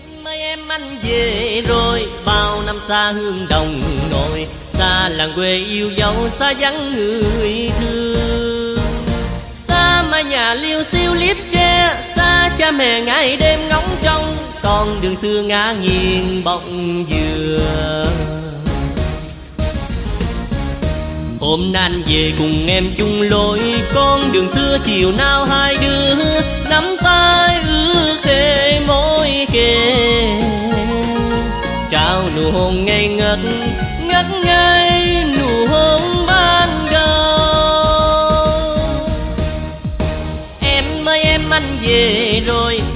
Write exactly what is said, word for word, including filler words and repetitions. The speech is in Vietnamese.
Mấy em anh về rồi, bao năm xa hương đồng nội, xa làng quê yêu dấu, xa vắng người thương. Xa mái nhà liêu xiêu liếp tre, xa cha mẹ ngày đêm ngóng trông, con đường xưa ngã nghiêng bóng dừa. Hôm nay anh về cùng em chung lối, con đường xưa chiều nào hai đứa nắm tay ước thề môi kề, trao nụ hôn ngây ngất ngất ngây nụ hôn ban đầu. Em ơi em anh về rồi,